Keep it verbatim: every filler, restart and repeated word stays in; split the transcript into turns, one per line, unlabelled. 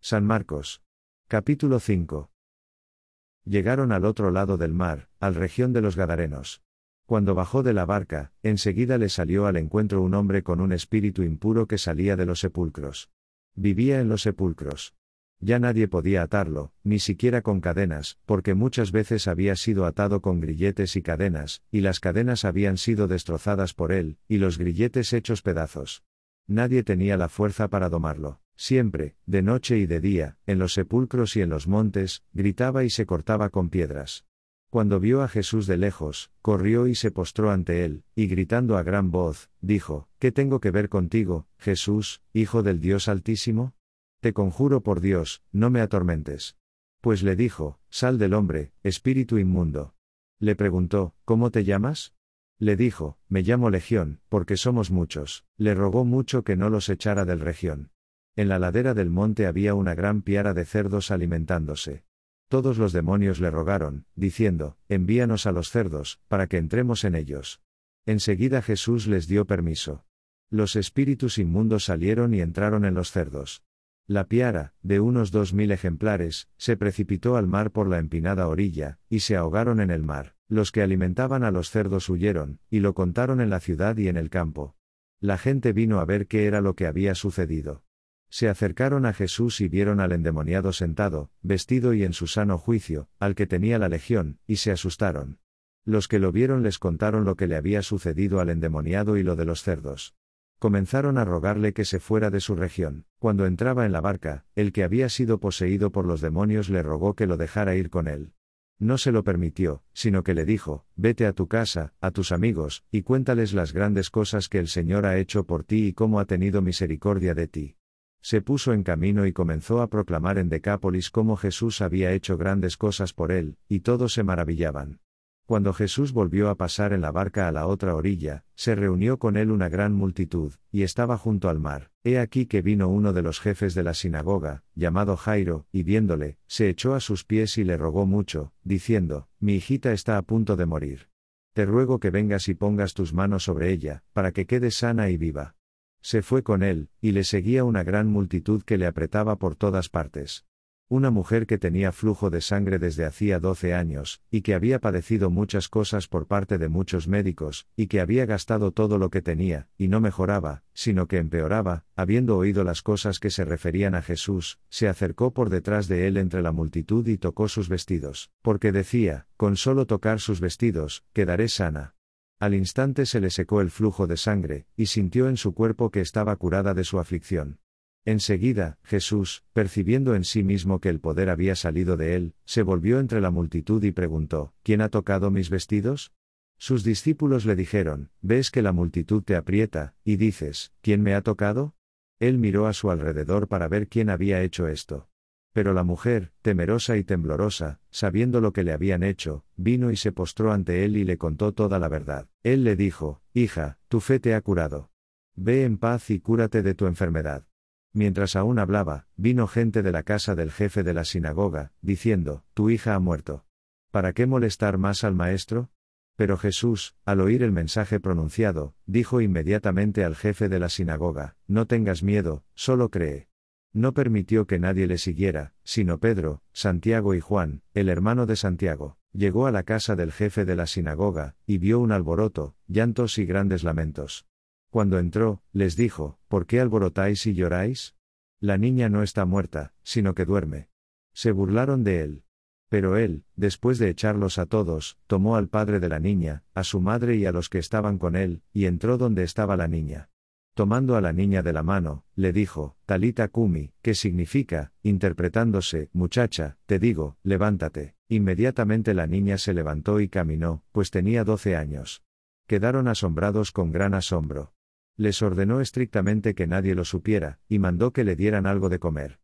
San Marcos. Capítulo cinco. Llegaron al otro lado del mar, al región de los Gadarenos. Cuando bajó de la barca, enseguida le salió al encuentro un hombre con un espíritu impuro que salía de los sepulcros. Vivía en los sepulcros. Ya nadie podía atarlo, ni siquiera con cadenas, porque muchas veces había sido atado con grilletes y cadenas, y las cadenas habían sido destrozadas por él, y los grilletes hechos pedazos. Nadie tenía la fuerza para domarlo. Siempre, de noche y de día, en los sepulcros y en los montes, gritaba y se cortaba con piedras. Cuando vio a Jesús de lejos, corrió y se postró ante él, y gritando a gran voz, dijo: ¿Qué tengo que ver contigo, Jesús, Hijo del Dios Altísimo? Te conjuro por Dios, no me atormentes. Pues le dijo: Sal del hombre, espíritu inmundo. Le preguntó: ¿Cómo te llamas? Le dijo: Me llamo Legión, porque somos muchos. Le rogó mucho que no los echara del región. En la ladera del monte había una gran piara de cerdos alimentándose. Todos los demonios le rogaron, diciendo: Envíanos a los cerdos, para que entremos en ellos. Enseguida Jesús les dio permiso. Los espíritus inmundos salieron y entraron en los cerdos. La piara, de unos dos mil ejemplares, se precipitó al mar por la empinada orilla, y se ahogaron en el mar. Los que alimentaban a los cerdos huyeron, y lo contaron en la ciudad y en el campo. La gente vino a ver qué era lo que había sucedido. Se acercaron a Jesús y vieron al endemoniado sentado, vestido y en su sano juicio, al que tenía la legión, y se asustaron. Los que lo vieron les contaron lo que le había sucedido al endemoniado y lo de los cerdos. Comenzaron a rogarle que se fuera de su región. Cuando entraba en la barca, el que había sido poseído por los demonios le rogó que lo dejara ir con él. No se lo permitió, sino que le dijo: Vete a tu casa, a tus amigos, y cuéntales las grandes cosas que el Señor ha hecho por ti y cómo ha tenido misericordia de ti. Se puso en camino y comenzó a proclamar en Decápolis cómo Jesús había hecho grandes cosas por él, y todos se maravillaban. Cuando Jesús volvió a pasar en la barca a la otra orilla, se reunió con él una gran multitud, y estaba junto al mar. He aquí que vino uno de los jefes de la sinagoga, llamado Jairo, y viéndole, se echó a sus pies y le rogó mucho, diciendo: Mi hijita está a punto de morir. Te ruego que vengas y pongas tus manos sobre ella, para que quede sana y viva. Se fue con él, y le seguía una gran multitud que le apretaba por todas partes. Una mujer que tenía flujo de sangre desde hacía doce años, y que había padecido muchas cosas por parte de muchos médicos, y que había gastado todo lo que tenía, y no mejoraba, sino que empeoraba, habiendo oído las cosas que se referían a Jesús, se acercó por detrás de él entre la multitud y tocó sus vestidos, porque decía: Con solo tocar sus vestidos, quedaré sana. Al instante se le secó el flujo de sangre, y sintió en su cuerpo que estaba curada de su aflicción. Enseguida, Jesús, percibiendo en sí mismo que el poder había salido de él, se volvió entre la multitud y preguntó: ¿Quién ha tocado mis vestidos? Sus discípulos le dijeron: ¿Ves que la multitud te aprieta, y dices: ¿Quién me ha tocado? Él miró a su alrededor para ver quién había hecho esto. Pero la mujer, temerosa y temblorosa, sabiendo lo que le habían hecho, vino y se postró ante él y le contó toda la verdad. Él le dijo: Hija, tu fe te ha curado. Ve en paz y cúrate de tu enfermedad. Mientras aún hablaba, vino gente de la casa del jefe de la sinagoga, diciendo: Tu hija ha muerto. ¿Para qué molestar más al maestro? Pero Jesús, al oír el mensaje pronunciado, dijo inmediatamente al jefe de la sinagoga: No tengas miedo, solo cree. No permitió que nadie le siguiera, sino Pedro, Santiago y Juan, el hermano de Santiago. Llegó a la casa del jefe de la sinagoga, y vio un alboroto, llantos y grandes lamentos. Cuando entró, les dijo: ¿Por qué alborotáis y lloráis? La niña no está muerta, sino que duerme. Se burlaron de él. Pero él, después de echarlos a todos, tomó al padre de la niña, a su madre y a los que estaban con él, y entró donde estaba la niña. Tomando a la niña de la mano, le dijo: Talita cumi, que significa, interpretándose: Muchacha, te digo, levántate. Inmediatamente la niña se levantó y caminó, pues tenía doce años. Quedaron asombrados con gran asombro. Les ordenó estrictamente que nadie lo supiera, y mandó que le dieran algo de comer.